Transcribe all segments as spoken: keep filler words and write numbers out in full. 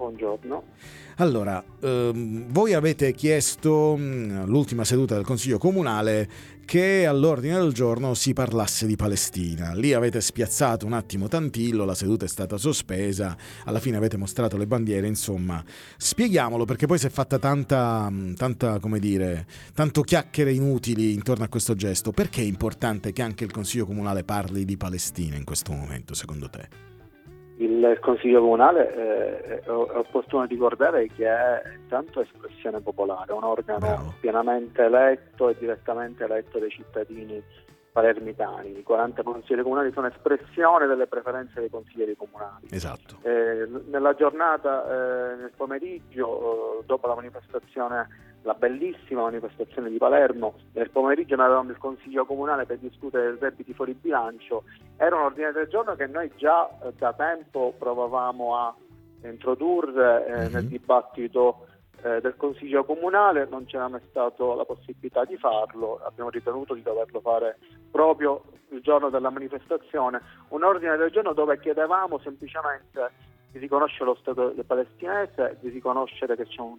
buongiorno. Allora, ehm, voi avete chiesto mh, l'ultima seduta del Consiglio Comunale che all'ordine del giorno si parlasse di Palestina. Lì avete spiazzato un attimo Tantillo, la seduta è stata sospesa, alla fine avete mostrato le bandiere, insomma. Spieghiamolo, perché poi si è fatta tanta, tanta, come dire, tanto chiacchiere inutili intorno a questo gesto. Perché è importante che anche il Consiglio Comunale parli di Palestina in questo momento, secondo te? Il Consiglio Comunale eh, è opportuno ricordare che è intanto espressione popolare, un organo Bravo. pienamente eletto e direttamente eletto dai cittadini palermitani. I quaranta consiglieri comunali sono espressione delle preferenze dei consiglieri comunali. Esatto. Eh, nella giornata, eh, nel pomeriggio, eh, dopo la manifestazione, la bellissima manifestazione di Palermo, nel pomeriggio noi avevamo il Consiglio Comunale per discutere del redditi fuori bilancio. Era un ordine del giorno che noi già eh, da tempo provavamo a introdurre eh, Mm-hmm. nel dibattito eh, del Consiglio Comunale, non c'era mai stata la possibilità di farlo, abbiamo ritenuto di doverlo fare proprio il giorno della manifestazione, un ordine del giorno dove chiedevamo semplicemente di riconoscere lo Stato palestinese, di riconoscere che c'è un,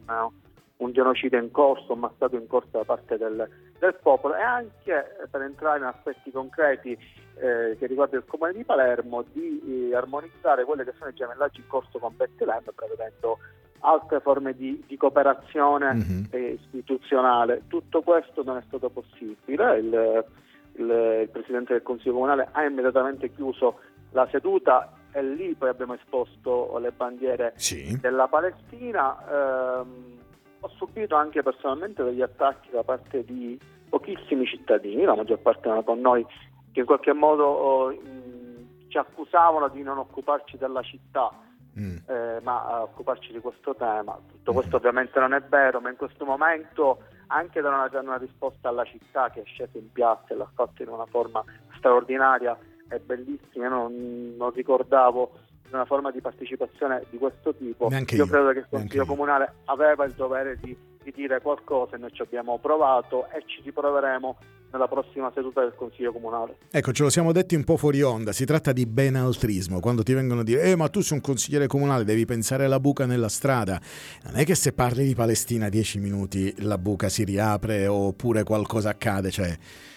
un genocidio in corso, un massacro in corso da parte del, del popolo, e anche, per entrare in aspetti concreti eh, che riguardano il Comune di Palermo, di eh, armonizzare quelle che sono i gemellaggi in corso con Bethlehem, prevedendo altre forme di, di cooperazione mm-hmm. eh, istituzionale. Tutto questo non è stato possibile. Il, il, il Presidente del Consiglio Comunale ha immediatamente chiuso la seduta e lì poi abbiamo esposto le bandiere sì. della Palestina. Ehm, ho subito anche personalmente degli attacchi da parte di pochissimi cittadini, la maggior parte erano con noi, che in qualche modo oh, mh, ci accusavano di non occuparci della città, mm. eh, ma a occuparci di questo tema. Tutto questo mm. ovviamente non è vero, ma in questo momento anche da una, una risposta alla città che è scesa in piazza e l'ha fatto in una forma straordinaria e bellissima. Io non, non ricordavo una forma di partecipazione di questo tipo. Neanche io, io credo che il Consiglio io. Comunale aveva il dovere di, di dire qualcosa, e noi ci abbiamo provato e ci riproveremo nella prossima seduta del Consiglio Comunale. Ecco, ce lo siamo detti un po' fuori onda, si tratta di benaltrismo, quando ti vengono a dire eh ma tu sei un consigliere comunale, devi pensare alla buca nella strada. Non è che se parli di Palestina dieci minuti la buca si riapre oppure qualcosa accade, cioè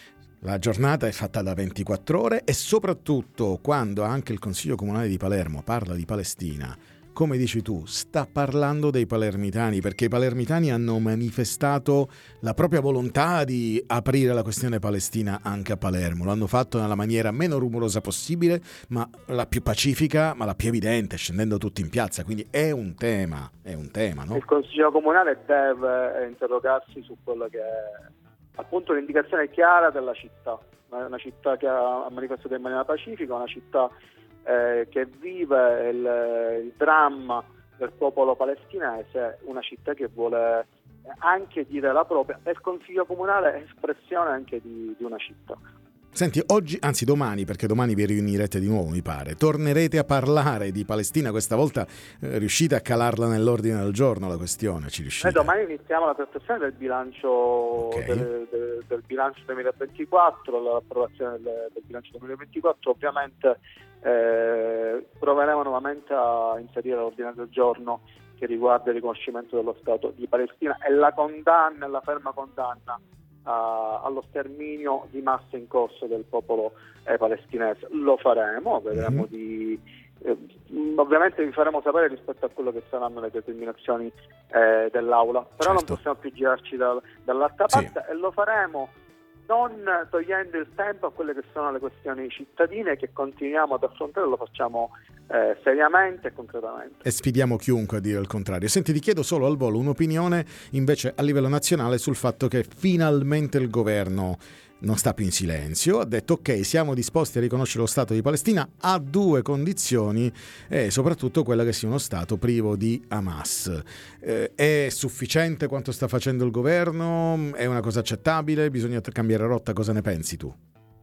la giornata è fatta da ventiquattro ore, e soprattutto quando anche il Consiglio Comunale di Palermo parla di Palestina, come dici tu, sta parlando dei palermitani, perché i palermitani hanno manifestato la propria volontà di aprire la questione palestina anche a Palermo. L'hanno fatto nella maniera meno rumorosa possibile, ma la più pacifica, ma la più evidente, scendendo tutti in piazza. Quindi è un tema, è un tema, no? Il Consiglio Comunale deve interrogarsi su quello che è appunto l'indicazione chiara della città, una città che ha manifestato in maniera pacifica, una città eh, che vive il, il dramma del popolo palestinese, una città che vuole anche dire la propria, e il Consiglio Comunale è espressione anche di, di una città. Senti, oggi, anzi domani, perché domani vi riunirete di nuovo, mi pare, tornerete a parlare di Palestina, questa volta eh, riuscite a calarla nell'ordine del giorno la questione, ci riuscite? Noi domani iniziamo la trattazione del bilancio, okay. del, del, del bilancio duemilaventiquattro, l'approvazione del, del bilancio duemilaventiquattro, ovviamente eh, proveremo nuovamente a inserire l'ordine del giorno che riguarda il riconoscimento dello Stato di Palestina e la condanna, la ferma condanna Uh, allo sterminio di massa in corso del popolo eh, palestinese. Lo faremo, vedremo mm-hmm. di eh, ovviamente vi faremo sapere rispetto a quello che saranno le determinazioni eh, dell'Aula, però certo. non possiamo più girarci da, dall'altra sì. parte, e lo faremo non togliendo il tempo a quelle che sono le questioni cittadine che continuiamo ad affrontare, lo facciamo eh, seriamente e concretamente. E sfidiamo chiunque a dire il contrario. Senti, ti chiedo solo al volo un'opinione invece a livello nazionale sul fatto che finalmente il governo non sta più in silenzio, ha detto ok, siamo disposti a riconoscere lo Stato di Palestina a due condizioni, e soprattutto quella che sia uno Stato privo di Hamas. Eh, è sufficiente quanto sta facendo il governo? È una cosa accettabile? Bisogna cambiare rotta? Cosa ne pensi tu?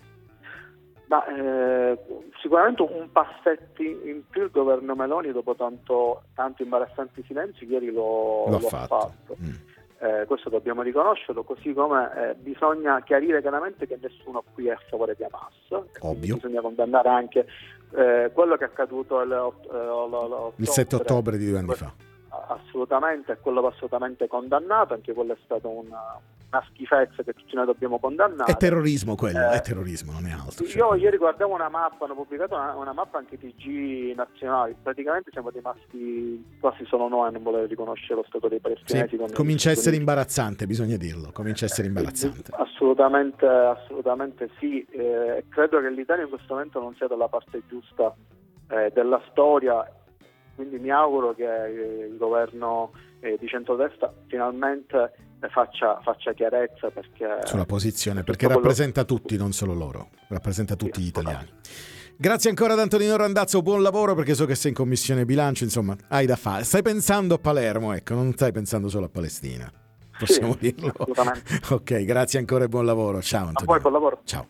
Ma, eh, sicuramente un passetto in più il governo Meloni, dopo tanto, tanto imbarazzanti silenzi, ieri lo, lo ha lo fatto, fatto. Mm. Eh, questo dobbiamo riconoscerlo, così come eh, bisogna chiarire chiaramente che nessuno qui è a favore di Hamas. Ovvio. Bisogna condannare anche eh, quello che è accaduto il, eh, il sette ottobre di due anni fa. assolutamente, e quello va assolutamente condannato, anche quello è stato una, una schifezza che tutti noi dobbiamo condannare. È terrorismo quello, eh, è terrorismo, non è altro. Io cioè. ieri guardavo una mappa, hanno pubblicato una, una mappa anche T G nazionali, praticamente siamo rimasti quasi solo noi a non voler riconoscere lo Stato dei palestinesi. Sì, comincia a essere imbarazzante, bisogna dirlo, comincia a essere imbarazzante. Assolutamente, assolutamente sì, eh, credo che l'Italia in questo momento non sia dalla parte giusta eh, della storia, quindi mi auguro che eh, il governo eh, di centrodestra finalmente eh, faccia, faccia chiarezza perché, sulla posizione, perché quello... rappresenta tutti, non solo loro, rappresenta tutti sì, gli italiani. Grazie ancora ad Antonino Randazzo, buon lavoro, perché so che sei in commissione bilancio, insomma, hai da fare. Stai pensando a Palermo, ecco, non stai pensando solo a Palestina. Possiamo sì, dirlo? Assolutamente. Ok, grazie ancora e buon lavoro. Ciao Antonino. A voi, buon lavoro. Ciao.